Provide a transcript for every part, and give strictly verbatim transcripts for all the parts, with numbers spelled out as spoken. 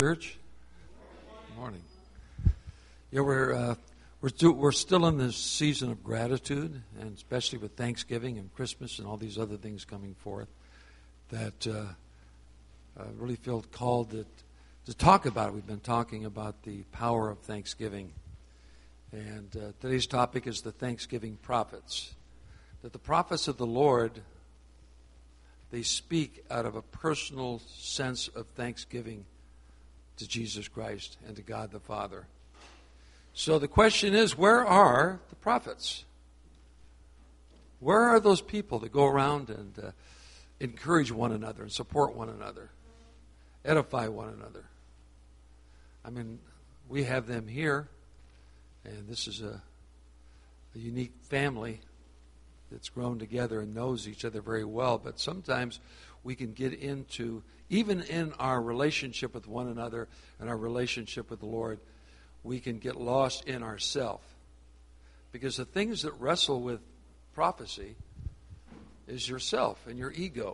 Church. Good morning. Yeah, we're uh, we're stu- we're still in this season of gratitude, and especially with Thanksgiving and Christmas and all these other things coming forth, that uh, I really feel called to, to talk about it. We've been talking about the power of Thanksgiving, and uh, today's topic is the Thanksgiving prophets. That the prophets of the Lord, they speak out of a personal sense of thanksgiving to Jesus Christ and to God the Father. So the question is, where are the prophets? Where are those people that go around and uh, encourage one another and support one another, edify one another? I mean, we have them here, and this is a, a unique family that's grown together and knows each other very well, but sometimes we can get into, even in our relationship with one another and our relationship with the Lord, we can get lost in ourself. Because the things that wrestle with prophecy is yourself and your ego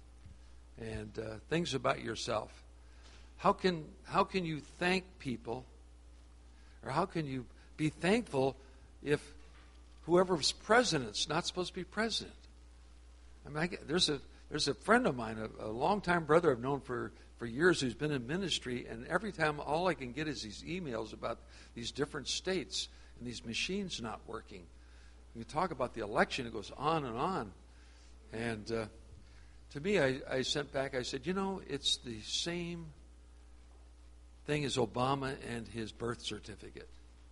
and uh, things about yourself. How can how can you thank people, or how can you be thankful if whoever's president is not supposed to be president? I mean, I get, there's a there's a friend of mine, a, a longtime brother I've known for, for years, who's been in ministry, and every time all I can get is these emails about these different states and these machines not working. You talk about the election, it goes on and on. And uh, to me, I, I sent back, I said, you know, it's the same thing as Obama and his birth certificate.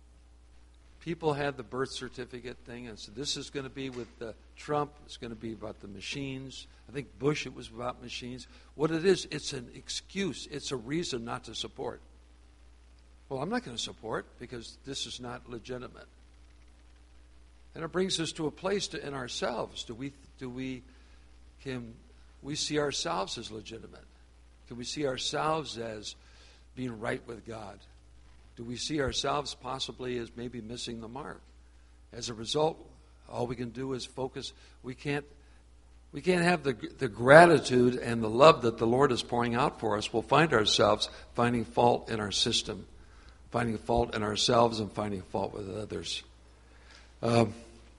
People had the birth certificate thing, and so this is going to be with uh, Trump. It's going to be about the machines. I think Bush, it was about machines. What it is, it's an excuse. It's a reason not to support. Well, I'm not going to support because this is not legitimate. And it brings us to a place to, in ourselves. Do we do we can we see ourselves as legitimate? Can we see ourselves as being right with God? Do we see ourselves possibly as maybe missing the mark? As a result, all we can do is focus. We can't we can't have the the gratitude and the love that the Lord is pouring out for us. We'll find ourselves finding fault in our system, finding fault in ourselves, and finding fault with others. Um,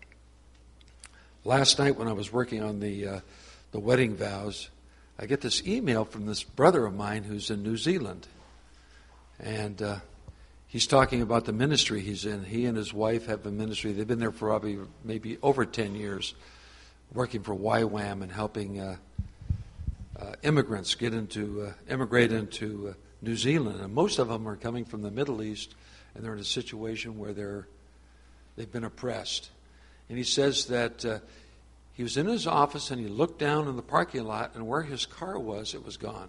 last night when I was working on the uh, the wedding vows, I get this email from this brother of mine who's in New Zealand, and uh, he's talking about the ministry he's in. He and his wife have a ministry. They've been there for probably maybe over ten years, working for Y WAM and helping uh, uh, immigrants get into, uh, immigrate into uh, New Zealand. And most of them are coming from the Middle East, and they're in a situation where they're, they've been oppressed. And he says that uh, he was in his office and he looked down in the parking lot, and where his car was, it was gone.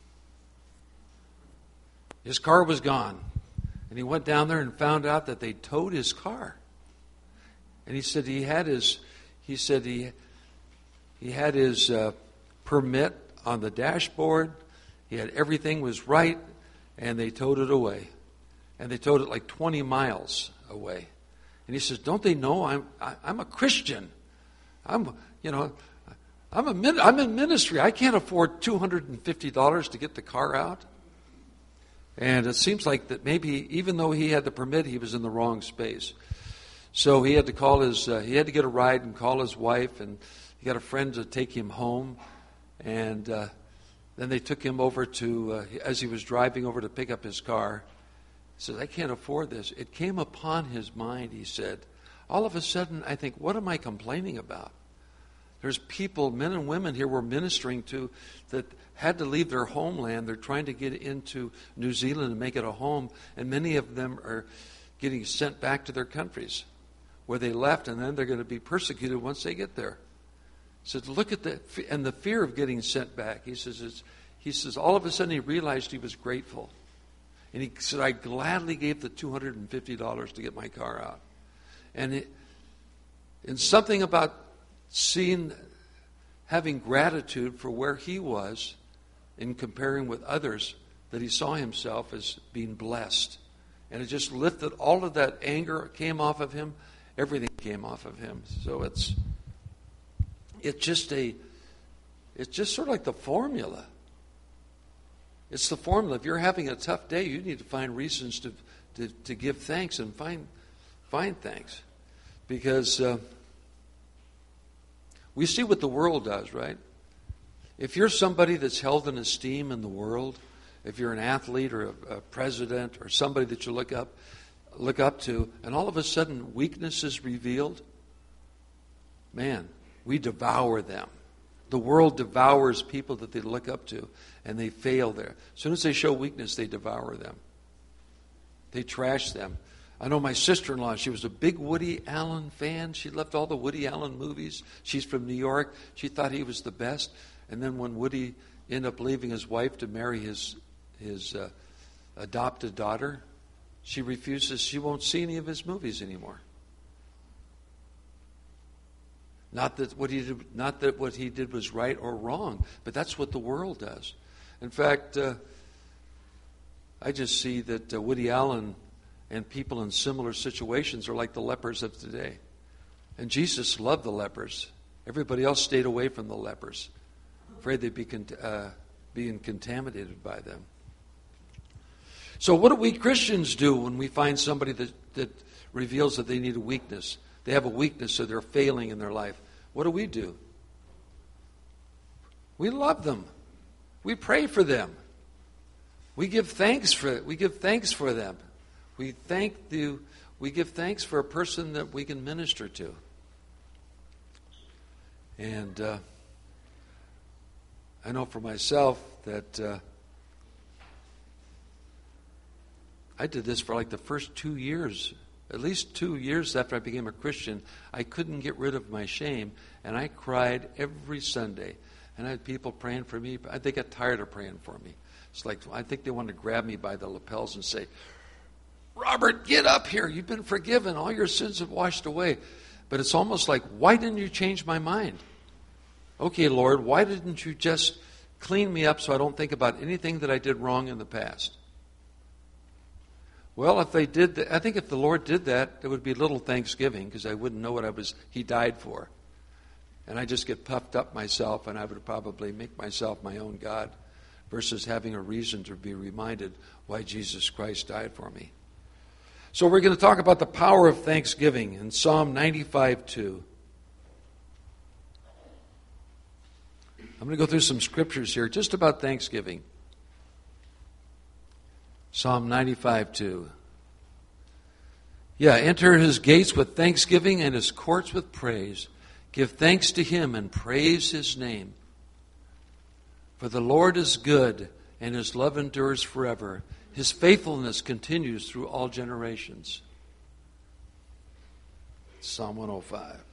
His car was gone. And he went down there and found out that they towed his car. And he said he had his, he said he, he had his uh, permit on the dashboard. He had everything was right, and they towed it away. And they towed it like twenty miles away. And he says, "Don't they know I'm I, I'm a Christian? I'm you know I'm a I'm in ministry. I can't afford two hundred and fifty dollars to get the car out." And it seems like that maybe even though he had the permit, he was in the wrong space. So he had to call his, uh, he had to get a ride and call his wife, and he got a friend to take him home. And uh, then they took him over to, uh, as he was driving over to pick up his car, he says, "I can't afford this." It came upon his mind, he said. All of a sudden, I think, what am I complaining about? There's people, men and women here we're ministering to, that had to leave their homeland. They're trying to get into New Zealand and make it a home, and many of them are getting sent back to their countries where they left, and then they're going to be persecuted once they get there. So look at the and the fear of getting sent back. He says, it's, he says, all of a sudden he realized he was grateful, and he said, "I gladly gave the two hundred and fifty dollars to get my car out." And it, and something about seeing, having gratitude for where he was in comparing with others, that he saw himself as being blessed. And it just lifted all of that anger, came off of him. Everything came off of him. So it's it's just a it's just sort of like the formula. It's the formula. If you're having a tough day, you need to find reasons to to, to give thanks and find find thanks. Because uh, we see what the world does, right? If you're somebody that's held in esteem in the world, if you're an athlete or a, a president or somebody that you look up look up to, and all of a sudden weakness is revealed, man, we devour them. The world devours people that they look up to, and they fail there. As soon as they show weakness, they devour them. They trash them. I know my sister-in-law, she was a big Woody Allen fan. She loved all the Woody Allen movies. She's from New York. She thought he was the best. And then when Woody ended up leaving his wife to marry his his uh, adopted daughter, she refuses. She won't see any of his movies anymore. Not that what he did, not that what he did was right or wrong, but that's what the world does. In fact, uh, I just see that uh, Woody Allen and people in similar situations are like the lepers of today. And Jesus loved the lepers. Everybody else stayed away from the lepers, afraid they'd be con- uh, being contaminated by them. So what do we Christians do when we find somebody that, that reveals that they need a weakness? They have a weakness, so they're failing in their life. What do we do? We love them. We pray for them. We give thanks for we give thanks for them. We thank the we give thanks for a person that we can minister to. And uh, I know for myself that uh, I did this for like the first two years. At least two years after I became a Christian, I couldn't get rid of my shame, and I cried every Sunday. And I had people praying for me. They got tired of praying for me. It's like, I think they wanted to grab me by the lapels and say, Robert, get up here. You've been forgiven. All your sins have washed away. But it's almost like, why didn't you change my mind? Okay, Lord, why didn't you just clean me up so I don't think about anything that I did wrong in the past? Well, if they did that, I think if the Lord did that, it would be little thanksgiving because I wouldn't know what I was, He died for. And I just get puffed up myself, and I would probably make myself my own God versus having a reason to be reminded why Jesus Christ died for me. So we're going to talk about the power of thanksgiving in Psalm ninety-five two. I'm going to go through some scriptures here just about thanksgiving. Psalm ninety-five two. Yeah, enter His gates with thanksgiving and His courts with praise. Give thanks to Him and praise His name. For the Lord is good, and His love endures forever. His faithfulness continues through all generations. Psalm one oh five.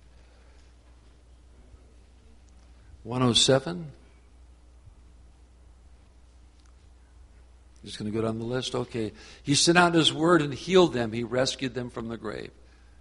one oh seven. Just going to go down the list. Okay. He sent out His word and healed them. He rescued them from the grave.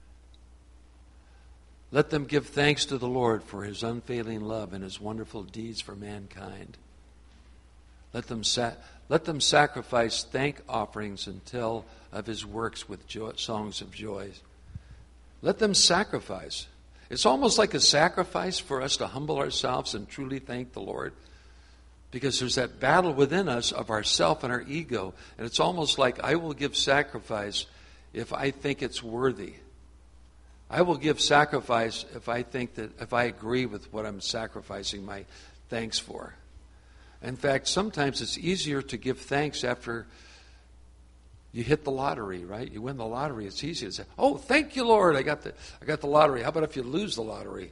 Let them give thanks to the Lord for His unfailing love and His wonderful deeds for mankind. Let them sa- let them sacrifice thank offerings and tell of His works with joy, songs of joy. Let them sacrifice. It's almost like a sacrifice for us to humble ourselves and truly thank the Lord. Because there's that battle within us of ourself and our ego. And it's almost like I will give sacrifice if I think it's worthy. I will give sacrifice if I think that, if I agree with what I'm sacrificing my thanks for. In fact, sometimes it's easier to give thanks after you hit the lottery, right? You win the lottery. It's easy to say, oh, thank you, Lord, I got the, I got the lottery. How about if you lose the lottery?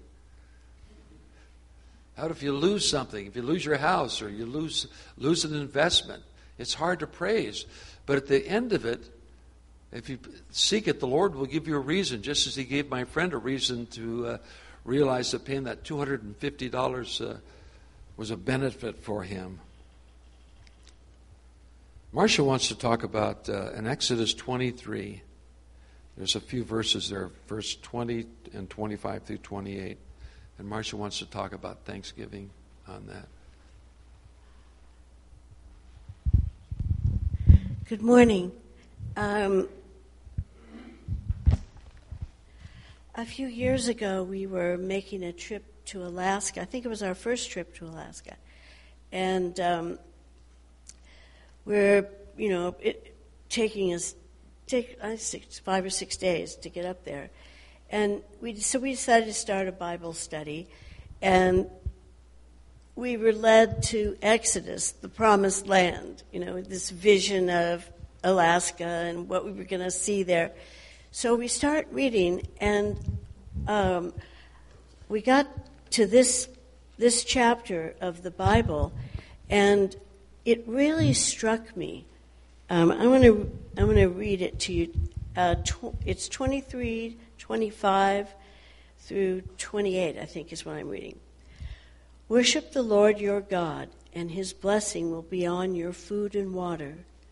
How about if you lose something? If you lose your house or you lose lose an investment, it's hard to praise. But at the end of it, if you seek it, the Lord will give you a reason, just as He gave my friend a reason to uh, realize that paying that two hundred fifty dollars uh, was a benefit for him. Marcia wants to talk about, uh, in Exodus twenty-three, there's a few verses there, verse twenty and twenty-five through twenty-eight. And Marcia wants to talk about Thanksgiving on that. Good morning. Um, a few years ago, we were making a trip to Alaska. I think it was our first trip to Alaska. And um, we're, you know, it, taking us, take uh, six, five or six days to get up there. And we so we decided to start a Bible study, and we were led to Exodus, the promised land, you know, this vision of Alaska and what we were going to see there. So we start reading, and um, we got to this this chapter of the Bible, and it really struck me. Um, I'm going to I'm going to read it to you. Uh, tw- it's twenty-three, twenty-five through twenty-eight, I think, is what I'm reading. Worship the Lord your God, and his blessing will be on your food and water.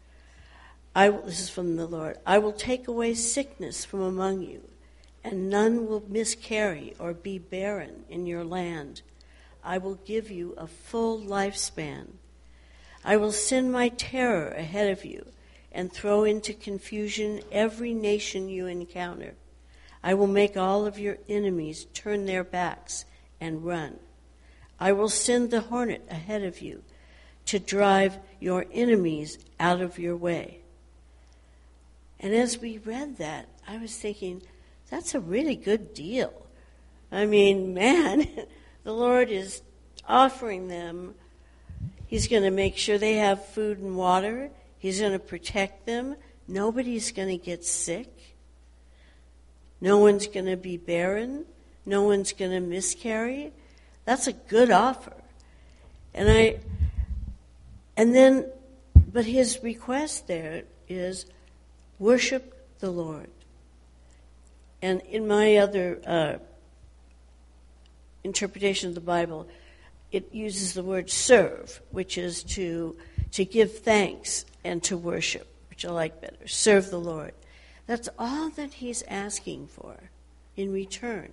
I will, this is from the Lord. I will take away sickness from among you, and none will miscarry or be barren in your land. I will give you a full lifespan. I will send my terror ahead of you and throw into confusion every nation you encounter. I will make all of your enemies turn their backs and run. I will send the hornet ahead of you to drive your enemies out of your way. And as we read that, I was thinking, that's a really good deal. I mean, man, the Lord is offering them. He's going to make sure they have food and water. He's going to protect them. Nobody's going to get sick. No one's going to be barren. No one's going to miscarry. That's a good offer. And I, and then, but his request there is worship the Lord. And in my other uh, interpretation of the Bible, it uses the word serve, which is to to give thanks and to worship, which I like better. Serve the Lord. That's all that he's asking for in return,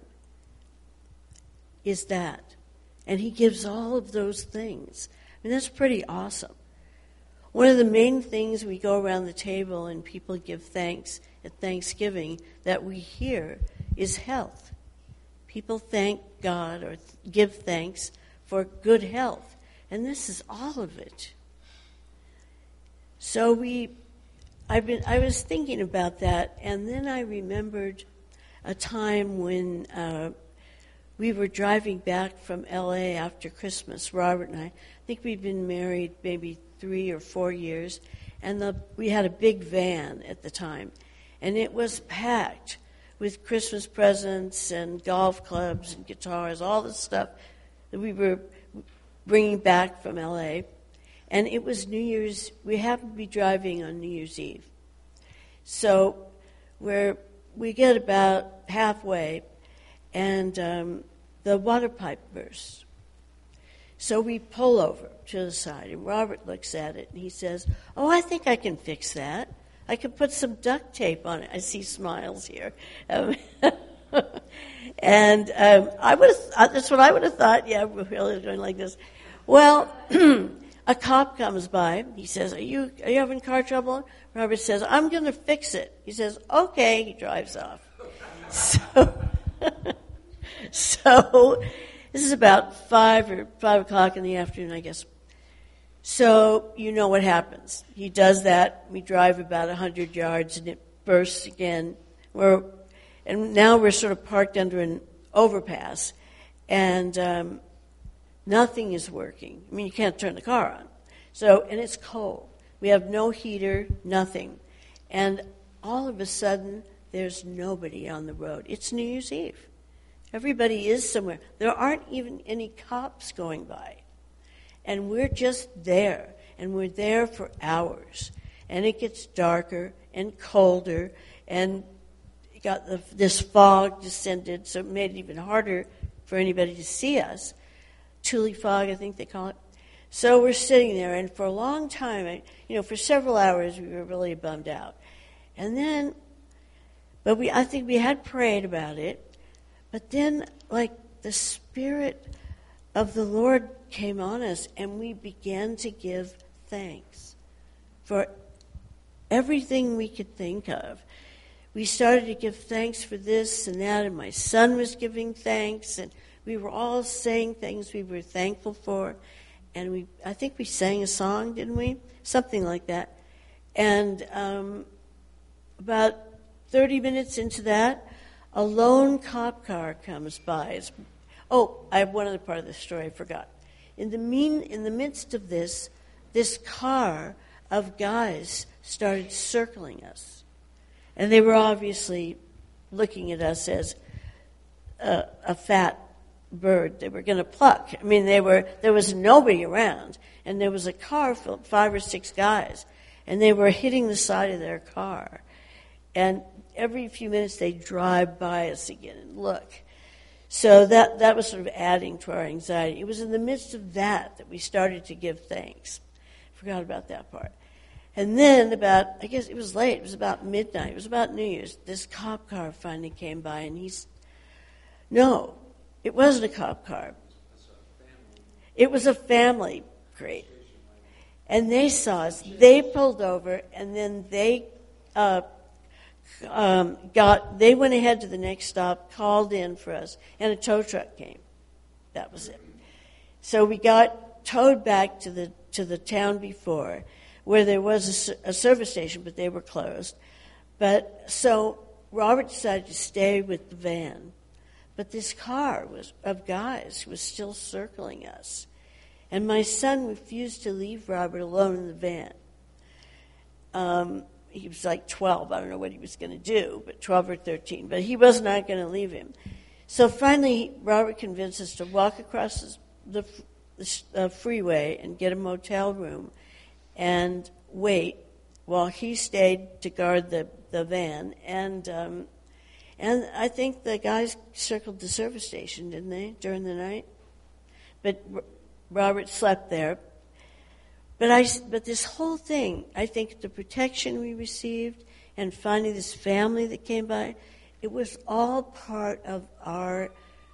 is that. And he gives all of those things. I mean, that's pretty awesome. One of the main things we go around the table and people give thanks at Thanksgiving that we hear is health. People thank God or th- give thanks for good health. And this is all of it. So we, I've been, I was thinking about that, and then I remembered a time when uh, we were driving back from L A after Christmas, Robert and I. I think we'd been married maybe three or four years, and the, we had a big van at the time, and it was packed with Christmas presents and golf clubs and guitars, all the stuff that we were bringing back from L A. And it was New Year's. We happened to be driving on New Year's Eve. So we're, we get about halfway, and um, the water pipe bursts. So we pull over to the side, and Robert looks at it, and he says, oh, I think I can fix that. I can put some duct tape on it. I see smiles here. Um, and um, I would have, that's what I would have thought. Yeah, we're really going like this. Well, a cop comes by. He says, are you, are you having car trouble? Robert says, I'm going to fix it. He says, okay. He drives off. So, so this is about five or five o'clock in the afternoon, I guess. So you know what happens. He does that. We drive about a hundred yards, and it bursts again. We're, and now we're sort of parked under an overpass, and um, nothing is working. I mean, you can't turn the car on. So, and it's cold. We have no heater, nothing. And all of a sudden, there's nobody on the road. It's New Year's Eve. Everybody is somewhere. There aren't even any cops going by. And we're just there. And we're there for hours. And it gets darker and colder. And it got the, this fog descended, so it made it even harder for anybody to see us. Tule fog, I think they call it. So we're sitting there, and for a long time, you know, for several hours, we were really bummed out. And then, but we, I think we had prayed about it, but then, like, the Spirit of the Lord came on us, and we began to give thanks for everything we could think of. We started to give thanks for this and that, and my son was giving thanks, and we were all saying things we were thankful for. and we I think we sang a song, didn't we? Something like that. And um, about thirty minutes into that, a lone cop car comes by. It's, oh, I have one other part of the story I forgot. In the mean, in the midst of this, this car of guys started circling us. And they were obviously looking at us as a, a fat bird they were going to pluck. I mean, they were there was nobody around, and there was a car full of five or six guys, and they were hitting the side of their car. And every few minutes they'd drive by us again and look. So that, that was sort of adding to our anxiety. It was in the midst of that that we started to give thanks. Forgot about that part. And then about, I guess it was late, it was about midnight, it was about New Year's, this cop car finally came by, and he's, no, it wasn't a cop car. It was a family. Great. And they saw us, they pulled over, and then they uh, um, got, they went ahead to the next stop, called in for us, and a tow truck came. That was it. So we got towed back to the to the town before, where there was a, a service station, but they were closed. But so Robert decided to stay with the van. But this car was of guys was still circling us. And my son refused to leave Robert alone in the van. Um, he was like twelve. I don't know what he was going to do, but twelve or thirteen. But he was not going to leave him. So finally, Robert convinced us to walk across the, the, the freeway and get a motel room and wait while he stayed to guard the, the van. And um, and I think the guys circled the service station, didn't they, during the night? But R- Robert slept there. But I, but this whole thing, I think the protection we received and finding this family that came by, it was all part of our,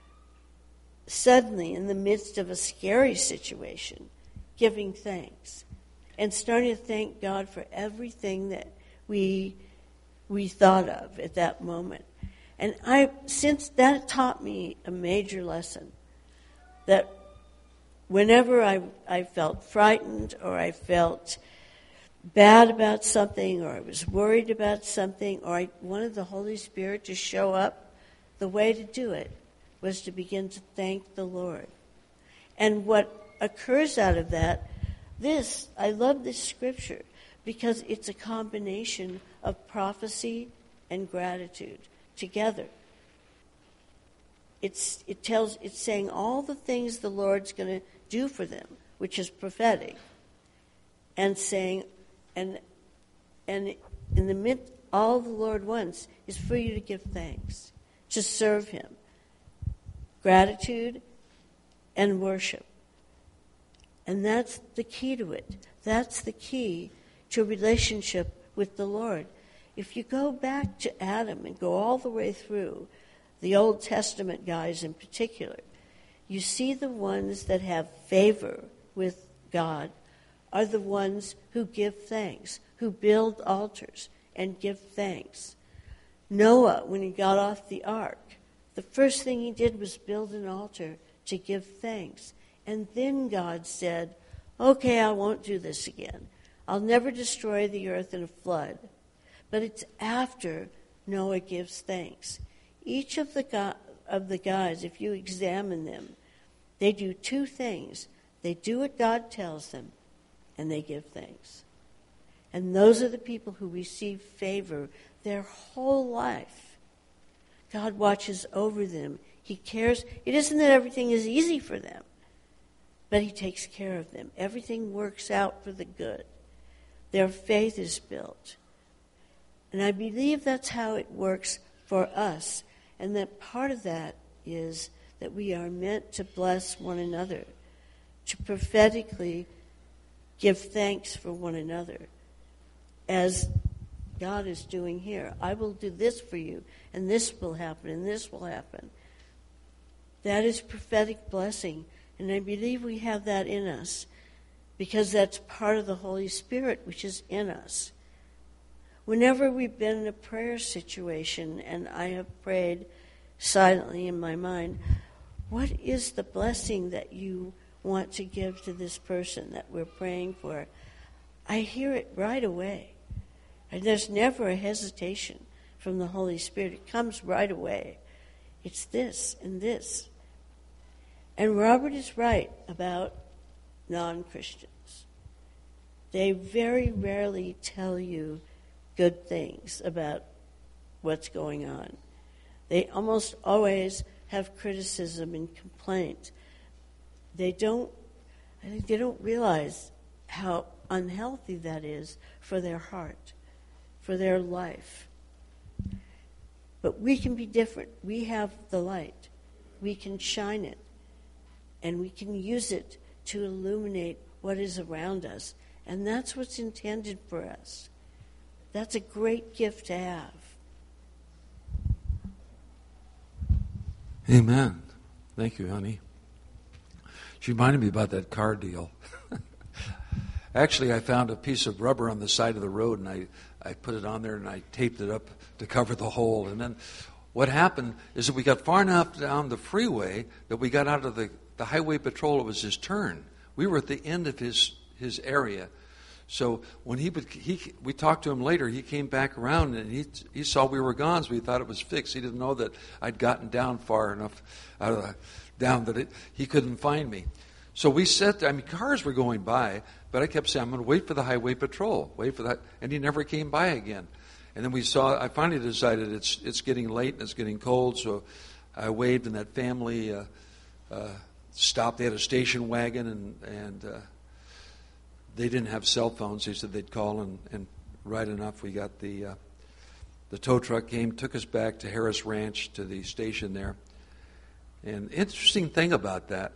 suddenly in the midst of a scary situation, giving thanks. And starting to thank God for everything that we we thought of at that moment. And I, since that taught me a major lesson, that whenever I, I felt frightened or I felt bad about something or I was worried about something or I wanted the Holy Spirit to show up, the way to do it was to begin to thank the Lord. And what occurs out of that, this, I love this scripture because it's a combination of prophecy and gratitude together. It's it tells it's saying all the things the Lord's going to do for them, which is prophetic, and saying, and and in the midst, all the Lord wants is for you to give thanks, to serve Him, gratitude, and worship, and that's the key to it. That's the key to a relationship with the Lord. If you go back to Adam and go all the way through, the Old Testament guys in particular, you see the ones that have favor with God are the ones who give thanks, who build altars and give thanks. Noah, when he got off the ark, the first thing he did was build an altar to give thanks. And then God said, okay, I won't do this again. I'll never destroy the earth in a flood. But it's after Noah gives thanks. Each of the go- of the guys, if you examine them, they do two things. They do what God tells them, and they give thanks. And those are the people who receive favor their whole life. God watches over them. He cares. It isn't that everything is easy for them, but He takes care of them. Everything works out for the good. Their faith is built. And I believe that's how it works for us. And that part of that is that we are meant to bless one another, to prophetically give thanks for one another, as God is doing here. I will do this for you, and this will happen, and this will happen. That is prophetic blessing, and I believe we have that in us, because that's part of the Holy Spirit which is in us. Whenever we've been in a prayer situation, and I have prayed silently in my mind, what is the blessing that you want to give to this person that we're praying for, I hear it right away. And there's never a hesitation from the Holy Spirit. It comes right away. It's this and this. And Robert is right about non-Christians. They very rarely tell you good things about what's going on. They almost always have criticism and complaint. They don't, I think they don't realize how unhealthy that is for their heart, for their life. But we can be different. We have the light. We can shine it. And we can use it to illuminate what is around us. And that's what's intended for us. That's a great gift to have. Amen. Thank you, honey. She reminded me about that car deal. Actually, I found a piece of rubber on the side of the road, and I, I put it on there, and I taped it up to cover the hole. And then what happened is that we got far enough down the freeway that we got out of the, the highway patrol. It was his turn. We were at the end of his, his area. So when he, would, he we talked to him later, he came back around, and he he saw we were gone, so he thought it was fixed. He didn't know that I'd gotten down far enough out of the, down that it, he couldn't find me. So we sat there. I mean, cars were going by, but I kept saying, I'm going to wait for the highway patrol, wait for that. And he never came by again. And then we saw, I finally decided it's it's getting late and it's getting cold, so I waved, and that family uh, uh, stopped. They had a station wagon, and, and uh, they didn't have cell phones. They said they'd call, and, and right enough, we got the, uh, the tow truck came, took us back to Harris Ranch, to the station there. And interesting thing about that,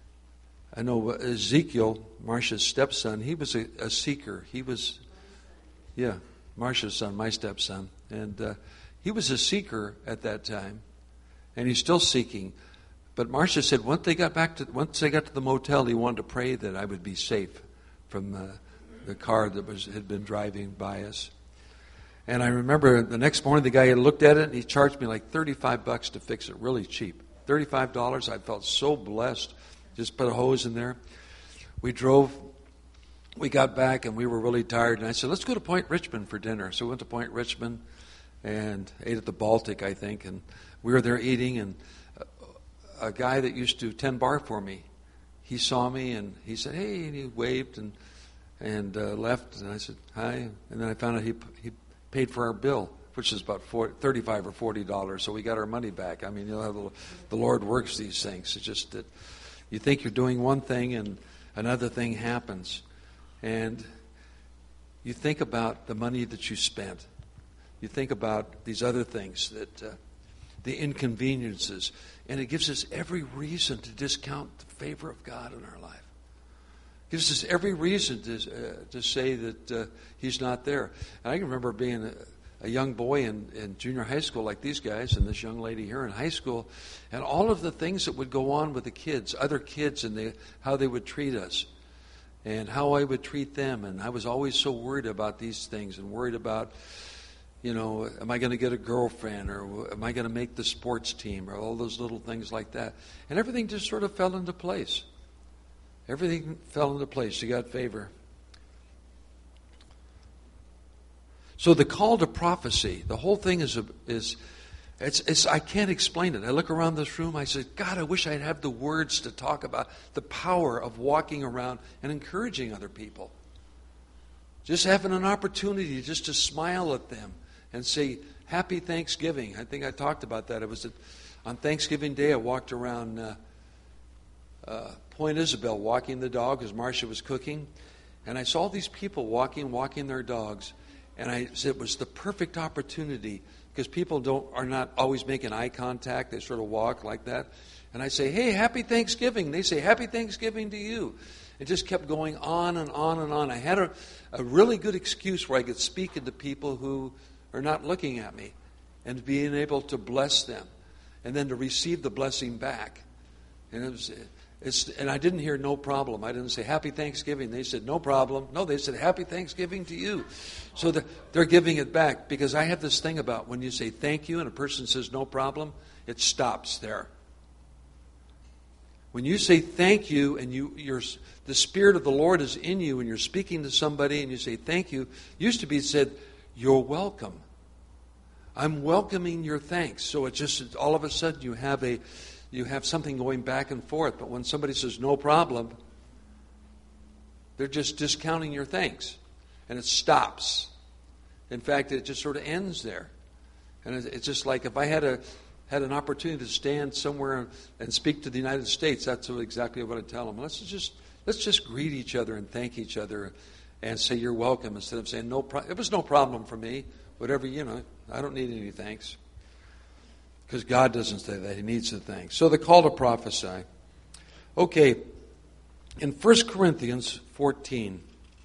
I know Ezekiel, Marcia's stepson, he was a, a seeker. He was, yeah, Marcia's son, my stepson. And uh, he was a seeker at that time, and he's still seeking. But Marcia said once they got back to once they got to the motel, he wanted to pray that I would be safe from uh, the car that was had been driving by us. And I remember the next morning, the guy had looked at it, and he charged me like thirty-five bucks to fix it, really cheap. thirty-five dollars. I felt so blessed. Just put a hose in there. We drove. We got back, and we were really tired. And I said, let's go to Point Richmond for dinner. So we went to Point Richmond and ate at the Baltic, I think. And we were there eating, and a, a guy that used to tend bar for me, he saw me, and he said, hey, and he waved and and uh, left. And I said, hi. And then I found out he he paid for our bill, which is about thirty-five or forty dollars. So we got our money back. I mean, you know how the, the Lord works these things. It's just that you think you're doing one thing and another thing happens. And you think about the money that you spent. You think about these other things, that uh, the inconveniences. And it gives us every reason to discount the favor of God in our life. It gives us every reason to, uh, to say that uh, He's not there. And I can remember being a, a young boy in, in junior high school like these guys and this young lady here in high school, and all of the things that would go on with the kids, other kids, and they, how they would treat us and how I would treat them. And I was always so worried about these things and worried about, you know, am I going to get a girlfriend, or am I going to make the sports team, or all those little things like that. And everything just sort of fell into place. Everything fell into place. You got favor. So the call to prophecy, the whole thing is, a, is it's, it's, I can't explain it. I look around this room, I said, God, I wish I'd have the words to talk about the power of walking around and encouraging other people. Just having an opportunity just to smile at them and say, Happy Thanksgiving. I think I talked about that. It was at, on Thanksgiving Day, I walked around uh, uh, Point Isabel walking the dog as Marcia was cooking. And I saw these people walking, walking their dogs. And I said it was the perfect opportunity, because people don't are not always making eye contact. They sort of walk like that. And I say, hey, Happy Thanksgiving. They say, Happy Thanksgiving to you. It just kept going on and on and on. I had a, a really good excuse where I could speak into people who are not looking at me, and being able to bless them and then to receive the blessing back. And it was... It's, and I didn't hear no problem. I didn't say Happy Thanksgiving. They said no problem. No, they said Happy Thanksgiving to you. So they're, they're giving it back, because I have this thing about when you say thank you and a person says no problem, it stops there. When you say thank you and you, you're, the Spirit of the Lord is in you and you're speaking to somebody and you say thank you, used to be said, you're welcome. I'm welcoming your thanks. So it just, all of a sudden you have a, you have something going back and forth. But when somebody says no problem, they're just discounting your thanks. And it stops. In fact, it just sort of ends there. And it's just like if I had a had an opportunity to stand somewhere and speak to the United States, that's exactly what I'd tell them. Let's just let's just greet each other and thank each other and say you're welcome instead of saying no. Pro- it was no problem for me. Whatever, you know, I don't need any thanks. Because God doesn't say that. He needs the thanks. So the call to prophesy. Okay, in First Corinthians fourteen.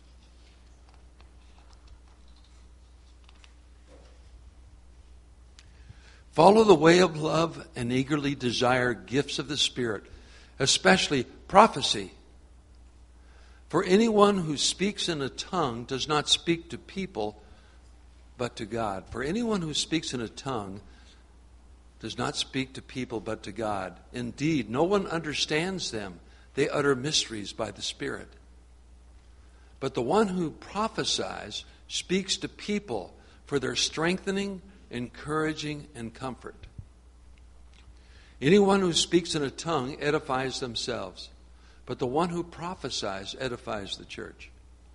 Follow the way of love and eagerly desire gifts of the Spirit, especially prophecy. For anyone who speaks in a tongue does not speak to people, but to God. For anyone who speaks in a tongue does not speak to people, but to God. Indeed, no one understands them. They utter mysteries by the Spirit. But the one who prophesies speaks to people for their strengthening, encouraging, and comfort. Anyone who speaks in a tongue edifies themselves, but the one who prophesies edifies the church.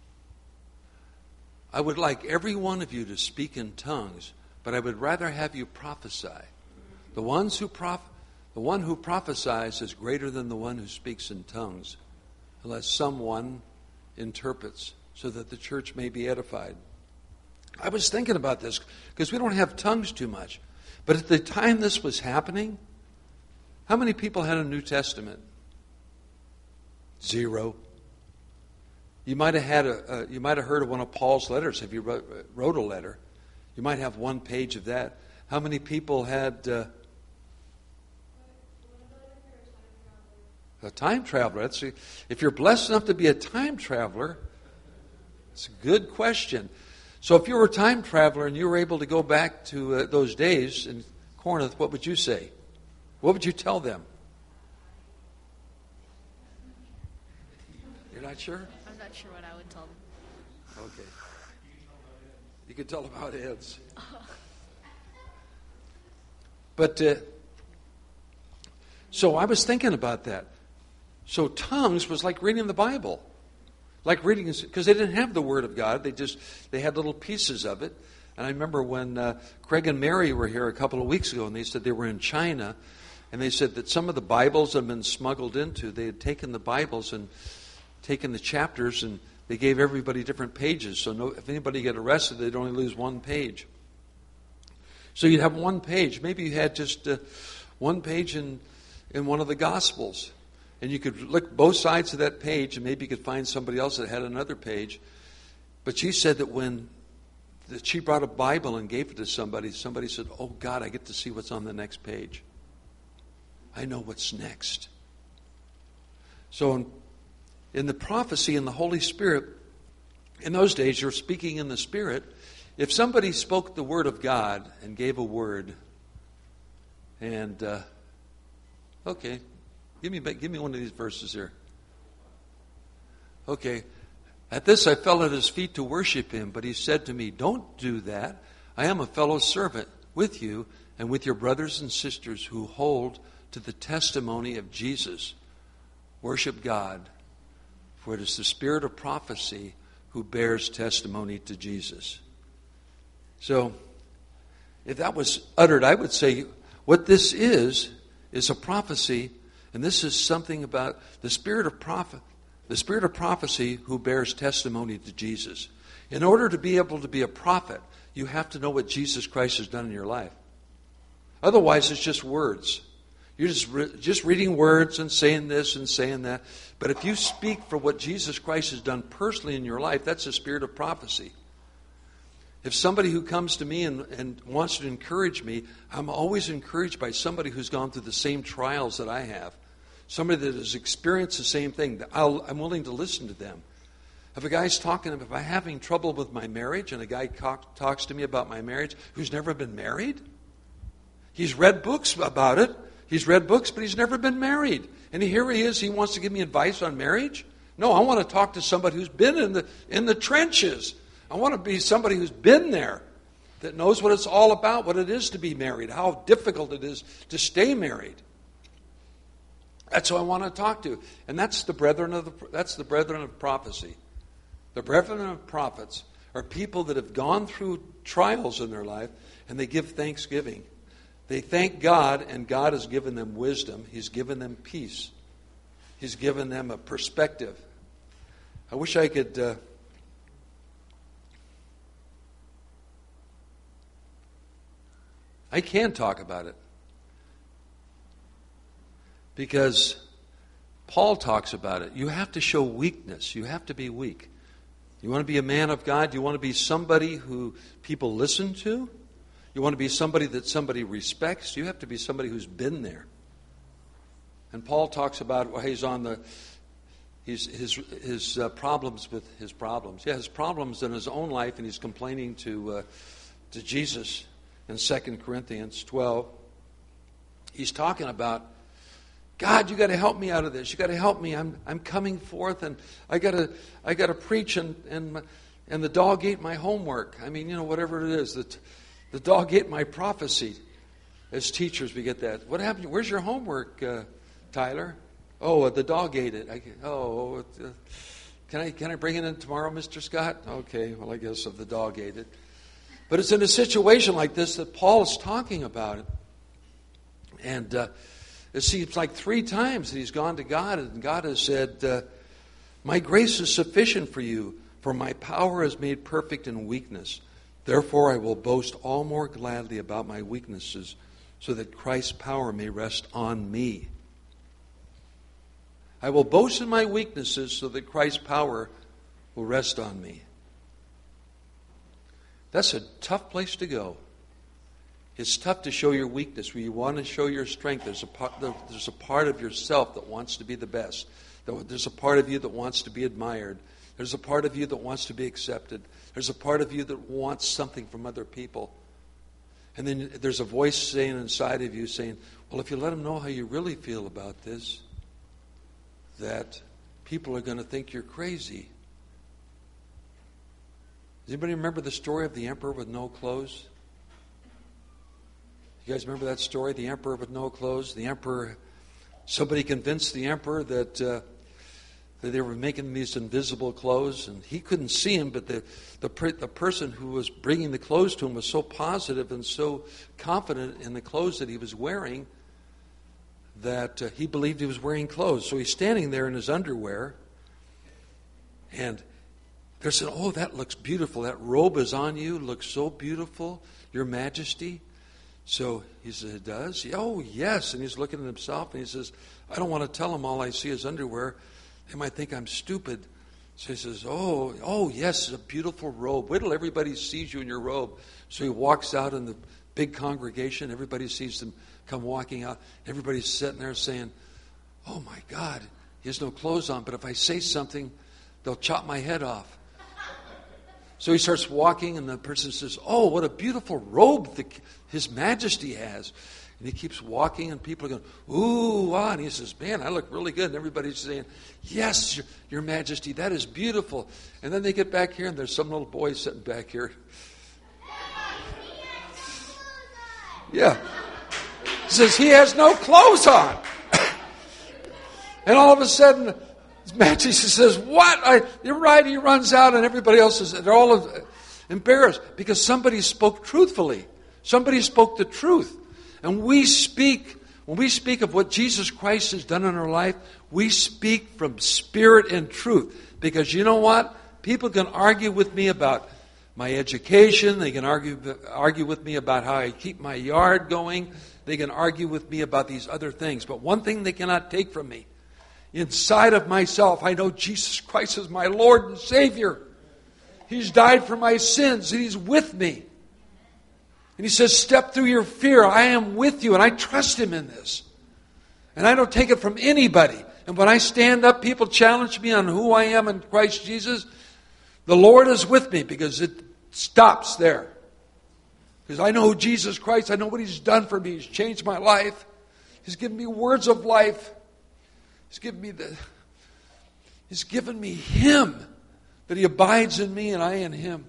I would like every one of you to speak in tongues, but I would rather have you prophesy. The ones who prof- the one who prophesies is greater than the one who speaks in tongues, unless someone interprets, so that the church may be edified. I was thinking about this because we don't have tongues too much. But at the time this was happening, how many people had a New Testament? Zero. You might have had a, uh, you might have heard of one of Paul's letters if you wrote, wrote a letter. You might have one page of that. How many people had uh, a time traveler? That's, if you're blessed enough to be a time traveler, it's a good question. So if you were a time traveler and you were able to go back to uh, those days in Corinth, what would you say? What would you tell them? You're not sure? I'm not sure what I would tell them. Okay. You could tell them how it ends. But, uh, so I was thinking about that. So tongues was like reading the Bible. Like reading, because they didn't have the Word of God. They just, they had little pieces of it. And I remember when uh, Craig and Mary were here a couple of weeks ago, and they said they were in China, and they said that some of the Bibles had been smuggled into. They had taken the Bibles and taken the chapters, and they gave everybody different pages. So no, if anybody got arrested, they'd only lose one page. So you'd have one page. Maybe you had just uh, one page in in one of the Gospels. And you could look both sides of that page, and maybe you could find somebody else that had another page. But she said that when that she brought a Bible and gave it to somebody, somebody said, "Oh God, I get to see what's on the next page. I know what's next." So in, in the prophecy in the Holy Spirit, in those days you're speaking in the Spirit. If somebody spoke the Word of God and gave a word, and uh, okay. Give me, give me one of these verses here. Okay. At this I fell at his feet to worship him, but he said to me, "Don't do that. I am a fellow servant with you and with your brothers and sisters who hold to the testimony of Jesus. Worship God, for it is the spirit of prophecy who bears testimony to Jesus." So, if that was uttered, I would say what this is, is a prophecy. And this is something about the spirit of prophet, the spirit of prophecy who bears testimony to Jesus. In order to be able to be a prophet, you have to know what Jesus Christ has done in your life. Otherwise, it's just words. You're just re- just reading words and saying this and saying that. But if you speak for what Jesus Christ has done personally in your life, that's the spirit of prophecy. If somebody who comes to me and, and wants to encourage me, I'm always encouraged by somebody who's gone through the same trials that I have. Somebody that has experienced the same thing. I'll, I'm willing to listen to them. If a guy's talking, if I'm having trouble with my marriage and a guy talk, talks to me about my marriage who's never been married, he's read books about it, He's read books, but he's never been married. And here he is, he wants to give me advice on marriage? No, I want to talk to somebody who's been in the in the trenches. I want to be somebody who's been there, that knows what it's all about, what it is to be married, how difficult it is to stay married. That's who I want to talk to. And that's the brethren of the that's the brethren of prophecy. The brethren of prophets are people that have gone through trials in their life, and they give thanksgiving. They thank God, and God has given them wisdom. He's given them peace. He's given them a perspective. I wish I could... Uh, I can talk about it. Because Paul talks about it. You have to show weakness. You have to be weak. You want to be a man of God? You want to be somebody who people listen to? You want to be somebody that somebody respects? You have to be somebody who's been there. And Paul talks about well, he's on the he's, his his uh, problems with his problems. Yeah, his problems in his own life, and he's complaining to uh, to Jesus in Second Corinthians twelve. He's talking about, God, you got to help me out of this. You got to help me. I'm I'm coming forth, and I got to I got to preach, and and and the dog ate my homework. I mean, you know, whatever it is, the the dog ate my prophecy. As teachers, we get that. What happened? Where's your homework, uh, Tyler? Oh, uh, the dog ate it. I, oh, uh, can I can I bring it in tomorrow, Mister Scott? Okay, well, I guess if the dog ate it. But it's in a situation like this that Paul is talking about it, and. Uh, It seems like three times that he's gone to God, and God has said, uh, my grace is sufficient for you, for my power is made perfect in weakness. Therefore I will boast all more gladly about my weaknesses, so that Christ's power may rest on me. I will boast in my weaknesses, so that Christ's power will rest on me. That's a tough place to go. It's tough to show your weakness where you want to show your strength. There's a part, there's a part of yourself that wants to be the best. There's a part of you that wants to be admired. There's a part of you that wants to be accepted. There's a part of you that wants something from other people. And then there's a voice saying inside of you saying, well, if you let them know how you really feel about this, that people are going to think you're crazy. Does anybody remember the story of the emperor with no clothes? You guys remember that story, the emperor with no clothes? The emperor, somebody convinced the emperor that, uh, that they were making these invisible clothes, and he couldn't see him, but the, the, the person who was bringing the clothes to him was so positive and so confident in the clothes that he was wearing that uh, he believed he was wearing clothes. So he's standing there in his underwear, and they're saying, oh, that looks beautiful. That robe is on you, looks so beautiful, Your Majesty. So he says, it does? Oh, yes. And he's looking at himself, and he says, I don't want to tell them all I see is underwear. They might think I'm stupid. So he says, oh, oh, yes, it's a beautiful robe. Wait till everybody sees you in your robe. So he walks out in the big congregation. Everybody sees him come walking out. Everybody's sitting there saying, oh, my God, he has no clothes on. But if I say something, they'll chop my head off. So he starts walking, and the person says, oh, what a beautiful robe the, His Majesty has. And he keeps walking, and people are going, ooh, ah. And he says, man, I look really good. And everybody's saying, yes, Your, Your Majesty, that is beautiful. And then they get back here, and there's some little boy sitting back here. Yeah. He says, he has no clothes on. And all of a sudden, His Majesty says, what? I, you're right. He runs out, and everybody else is, they're all embarrassed because somebody spoke truthfully. Somebody spoke the truth. And we speak, when we speak of what Jesus Christ has done in our life, we speak from spirit and truth. Because you know what? People can argue with me about my education. They can argue, argue with me about how I keep my yard going. They can argue with me about these other things. But one thing they cannot take from me, inside of myself, I know Jesus Christ is my Lord and Savior. He's died for my sins, and He's with me. And He says, step through your fear. I am with you, and I trust Him in this. And I don't take it from anybody. And when I stand up, people challenge me on who I am in Christ Jesus. The Lord is with me because it stops there. Because I know Jesus Christ. I know what He's done for me. He's changed my life. He's given me words of life. He's given me the, He's given me Him, that He abides in me and I in Him.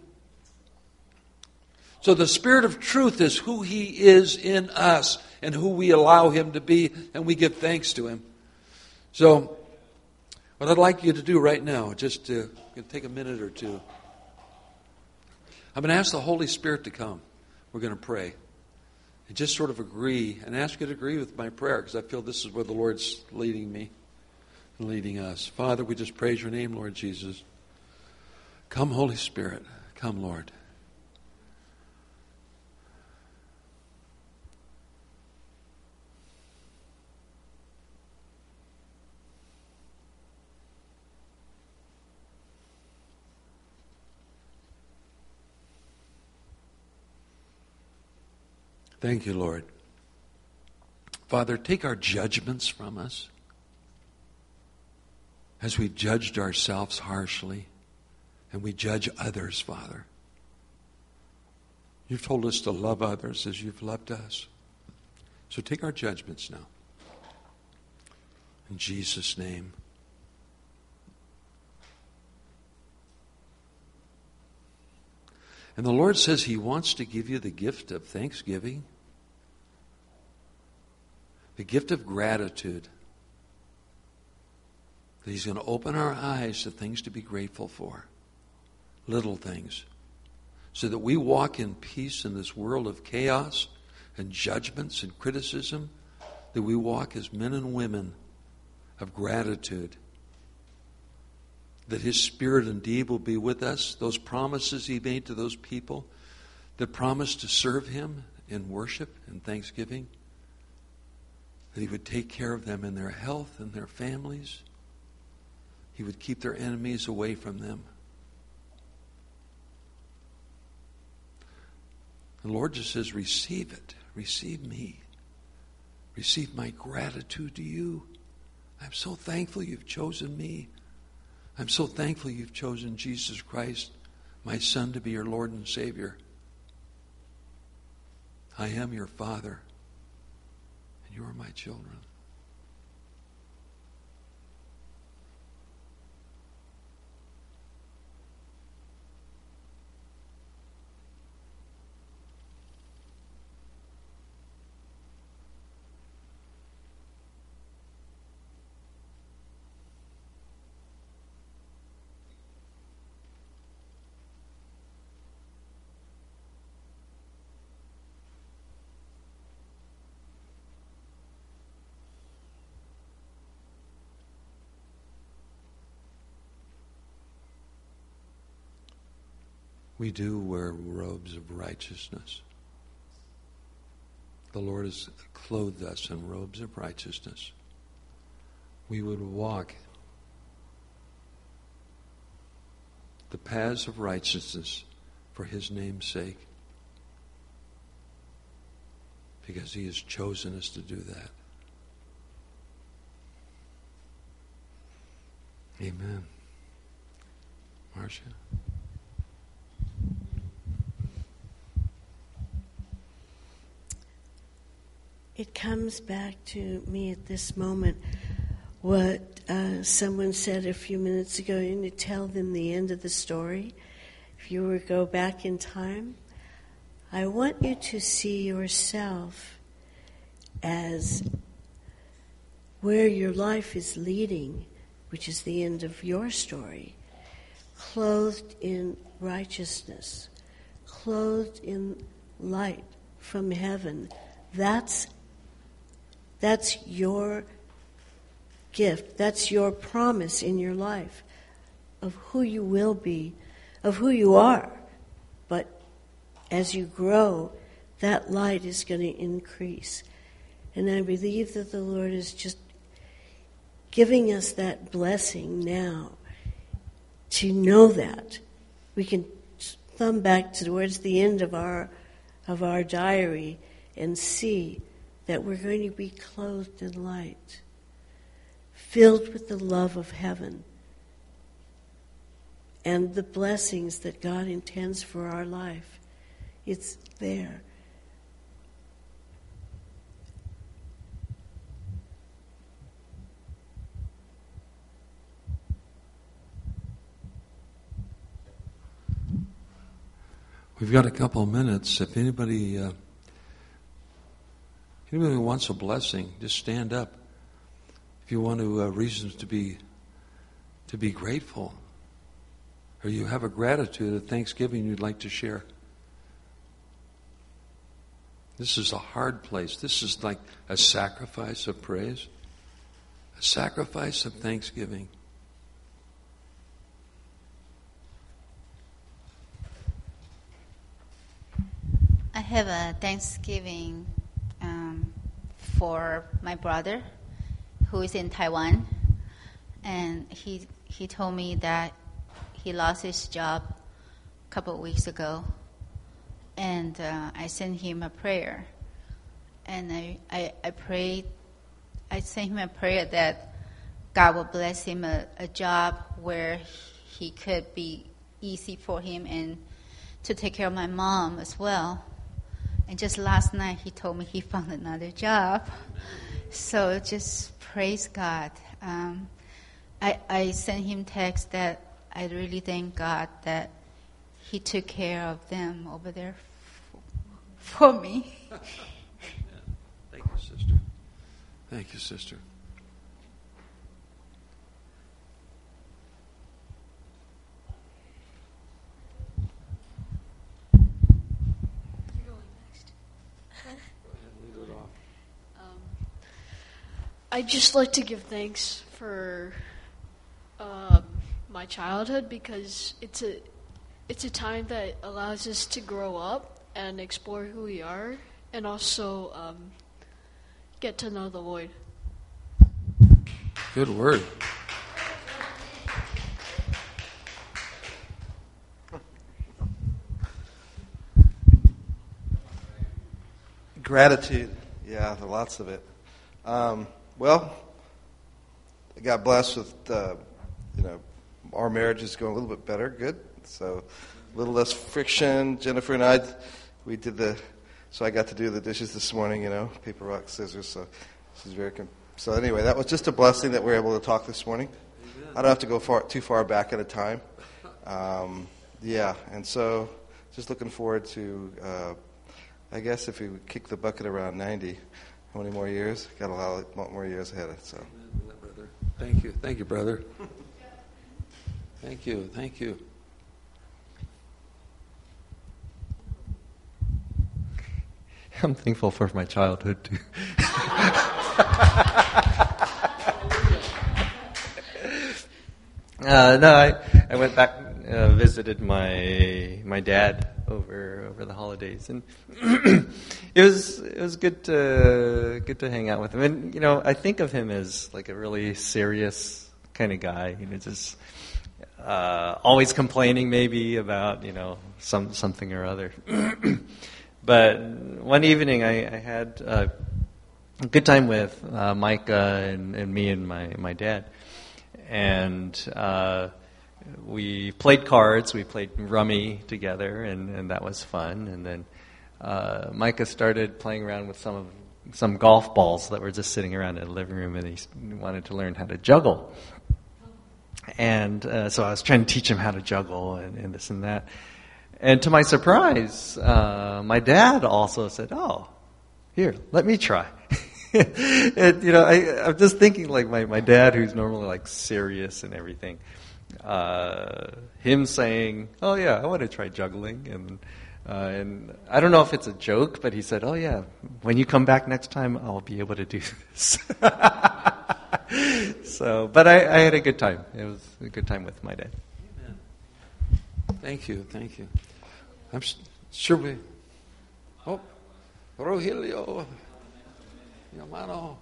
So the Spirit of truth is who He is in us and who we allow Him to be, and we give thanks to Him. So what I'd like you to do right now, just to take a minute or two, I'm going to ask the Holy Spirit to come. We're going to pray. And just sort of agree, and ask you to agree with my prayer, because I feel this is where the Lord's leading me and leading us. Father, we just praise your name, Lord Jesus. Come, Holy Spirit. Come, Lord. Thank you, Lord. Father, take our judgments from us as we've judged ourselves harshly and we judge others, Father. You've told us to love others as you've loved us. So take our judgments now. In Jesus' name. And the Lord says He wants to give you the gift of thanksgiving. The gift of gratitude. That He's going to open our eyes to things to be grateful for. Little things. So that we walk in peace in this world of chaos and judgments and criticism. That we walk as men and women of gratitude. That His Spirit indeed will be with us. Those promises He made to those people that promised to serve Him in worship and thanksgiving. That He would take care of them in their health and their families. He would keep their enemies away from them. The Lord just says, receive it. Receive me. Receive my gratitude to you. I'm so thankful you've chosen me. I'm so thankful you've chosen Jesus Christ, my Son, to be your Lord and Savior. I am your Father, and you are my children. We do wear robes of righteousness. The Lord has clothed us in robes of righteousness. We would walk the paths of righteousness for His name's sake, because He has chosen us to do that. Amen. Marcia? It comes back to me at this moment what uh, someone said a few minutes ago. You need to tell them the end of the story. If you were to go back in time, I want you to see yourself as where your life is leading, which is the end of your story, clothed in righteousness, clothed in light from heaven. That's That's your gift. That's your promise in your life of who you will be, of who you are. But as you grow, that light is going to increase. And I believe that the Lord is just giving us that blessing now to know that. We can thumb back towards the end of our of our diary and see that we're going to be clothed in light, filled with the love of heaven and the blessings that God intends for our life. It's there. We've got a couple of minutes. If anybody, uh, anybody wants a blessing, just stand up. If you want to uh, reasons to be to be grateful, or you have a gratitude, a thanksgiving you'd like to share. This is a hard place. This is like a sacrifice of praise, a sacrifice of thanksgiving. I have a Thanksgiving um, for my brother who is in Taiwan, and he he told me that he lost his job a couple of weeks ago, and uh, I sent him a prayer, and I, I, I prayed, I sent him a prayer that God will bless him a, a job where he could be easy for him and to take care of my mom as well. And just last night, he told me he found another job. So just praise God. Um, I, I sent him text that I really thank God that he took care of them over there f- for me. Yeah. Thank you, sister. Thank you, sister. I'd just like to give thanks for uh, my childhood because it's a it's a time that allows us to grow up and explore who we are and also um, get to know the Lord. Good word. Gratitude. Yeah, there are lots of it. Um, well, I got blessed with, uh, you know, our marriage is going a little bit better. Good. So a little less friction. Jennifer and I, we did the, so I got to do the dishes this morning, you know, paper, rock, scissors. So this is very, com- so anyway, that was just a blessing that we were able to talk this morning. Amen. I don't have to go far too far back at a time. Um, yeah, and so just looking forward to, uh, I guess if we kick the bucket around ninety, how many more years? Got a lot, lot more years ahead of it. So. Thank you. Thank you, brother. Thank you. Thank you. I'm thankful for my childhood, too. uh, no, I, I went back, uh, visited my my dad over over the holidays, and it was it was good to good to hang out with him. And you know, I think of him as like a really serious kind of guy. You know, just uh, always complaining maybe about you know some something or other. But one evening, I, I had uh, a good time with uh, Micah and, and me and my my dad, and. Uh, We played cards, we played rummy together, and, and that was fun. And then uh, Micah started playing around with some of some golf balls that were just sitting around in the living room, and he wanted to learn how to juggle. And uh, so I was trying to teach him how to juggle and, and this and that. And to my surprise, uh, my dad also said, "Oh, here, let me try." And, you know, I, I'm just thinking like my, my dad, who's normally like serious and everything. Uh, him saying, "Oh yeah, I want to try juggling," and uh, and I don't know if it's a joke, but he said, "Oh yeah, when you come back next time, I'll be able to do this." So, but I, I had a good time. It was a good time with my dad. Amen. Thank you, thank you. I'm sure we. Oh, Rogelio, mi hermano.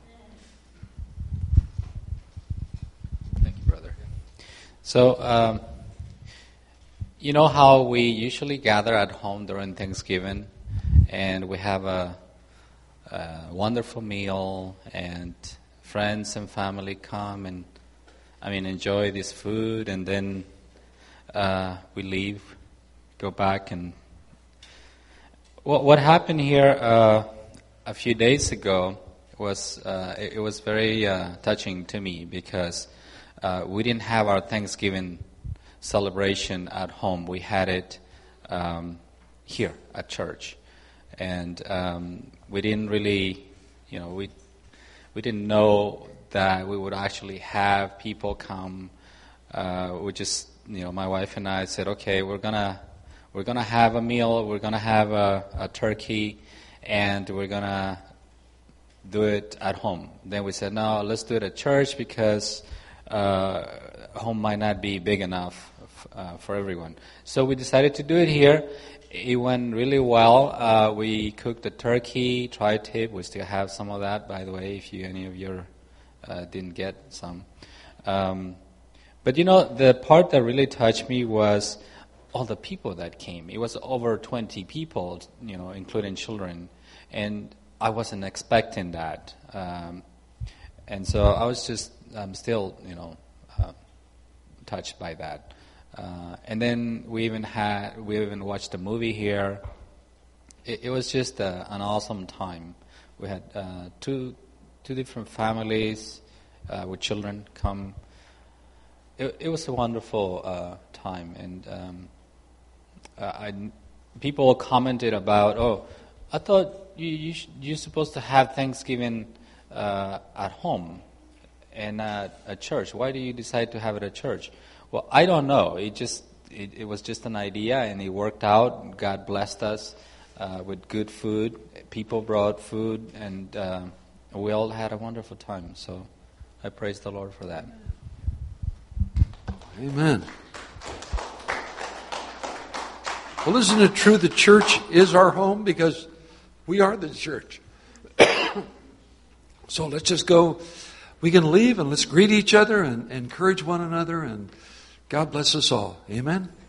Thank you, brother. So, um, you know how we usually gather at home during Thanksgiving, and we have a, a wonderful meal, and friends and family come and, I mean, enjoy this food, and then uh, we leave, go back, and what what happened here uh, a few days ago was uh, it, it was very uh, touching to me because. Uh, we didn't have our Thanksgiving celebration at home. We had it um, here at church, and um, we didn't really, you know, we we didn't know that we would actually have people come. Uh, we just, you know, my wife and I said, okay, we're gonna we're gonna have a meal, we're gonna have a, a turkey, and we're gonna do it at home. Then we said, no, let's do it at church because uh, home might not be big enough f- uh, for everyone. So we decided to do it here. It went really well. Uh, we cooked the turkey, tri-tip. We still have some of that, by the way, if you any of you uh, didn't get some. Um, but you know, the part that really touched me was all the people that came. It was over twenty people, you know, including children, and I wasn't expecting that, um, and so I was just, I'm still, you know, uh, touched by that. Uh, and then we even had, we even watched a movie here. It, it was just a, an awesome time. We had uh, two, two different families uh, with children come. It, it was a wonderful uh, time, and um, I, people commented about, oh, I thought you, you sh- you're supposed to have Thanksgiving uh, at home and at a church. Why do you decide to have it at church? Well, I don't know. It just it, it was just an idea, and it worked out. God blessed us uh, with good food. People brought food, and uh, we all had a wonderful time. So I praise the Lord for that. Amen. Well, isn't it true the church is our home? Because we are the church. So let's just go. We can leave and let's greet each other and encourage one another, and God bless us all. Amen.